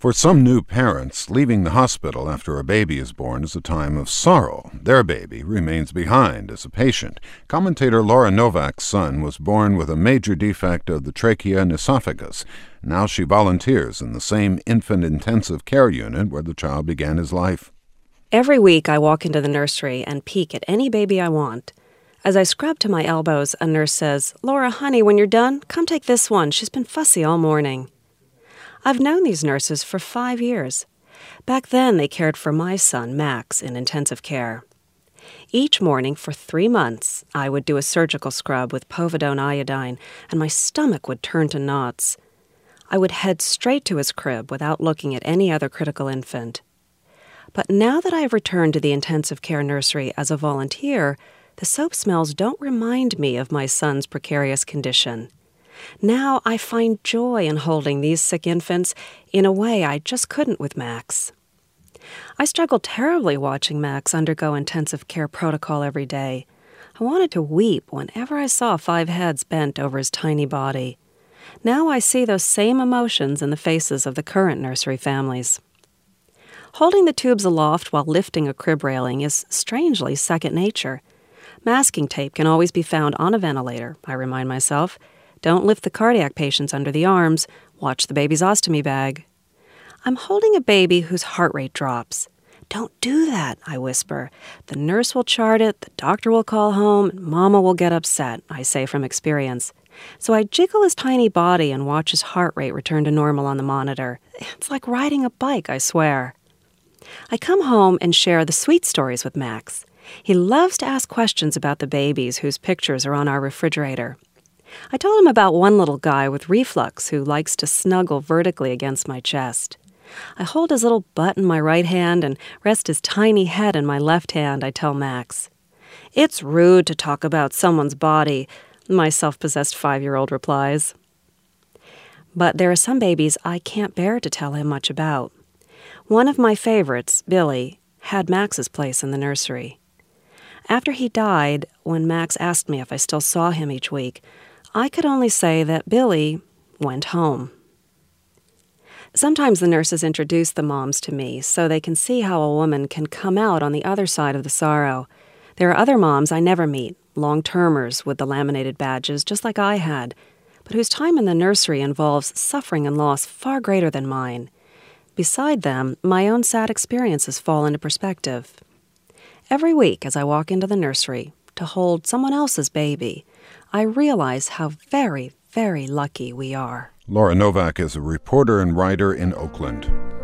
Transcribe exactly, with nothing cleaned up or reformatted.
For some new parents, leaving the hospital after a baby is born is a time of sorrow. Their baby remains behind as a patient. Commentator Laura Novak's son was born with a major defect of the trachea and esophagus. Now she volunteers in the same infant intensive care unit where the child began his life. Every week I walk into the nursery and peek at any baby I want. As I scrub to my elbows, a nurse says, "Laura, honey, when you're done, come take this one. She's been fussy all morning." I've known these nurses for five years. Back then, they cared for my son, Max, in intensive care. Each morning for three months, I would do a surgical scrub with povidone iodine, and my stomach would turn to knots. I would head straight to his crib without looking at any other critical infant. But now that I have returned to the intensive care nursery as a volunteer, the soap smells don't remind me of my son's precarious condition. Now I find joy in holding these sick infants in a way I just couldn't with Max. I struggled terribly watching Max undergo intensive care protocol every day. I wanted to weep whenever I saw five heads bent over his tiny body. Now I see those same emotions in the faces of the current nursery families. Holding the tubes aloft while lifting a crib railing is strangely second nature. Masking tape can always be found on a ventilator, I remind myself. Don't lift the cardiac patients under the arms. Watch the baby's ostomy bag. I'm holding a baby whose heart rate drops. Don't do that, I whisper. The nurse will chart it, the doctor will call home, and Mama will get upset, I say from experience. So I jiggle his tiny body and watch his heart rate return to normal on the monitor. It's like riding a bike, I swear. I come home and share the sweet stories with Max. He loves to ask questions about the babies whose pictures are on our refrigerator. I told him about one little guy with reflux who likes to snuggle vertically against my chest. I hold his little butt in my right hand and rest his tiny head in my left hand, I tell Max. "It's rude to talk about someone's body," my self-possessed five-year-old replies. But there are some babies I can't bear to tell him much about. One of my favorites, Billy, had Max's place in the nursery. After he died, when Max asked me if I still saw him each week, I could only say that Billy went home. Sometimes the nurses introduce the moms to me so they can see how a woman can come out on the other side of the sorrow. There are other moms I never meet, long-termers with the laminated badges just like I had, but whose time in the nursery involves suffering and loss far greater than mine. Beside them, my own sad experiences fall into perspective. Every week as I walk into the nursery to hold someone else's baby, I realize how very, very lucky we are. Laura Novak is a reporter and writer in Oakland.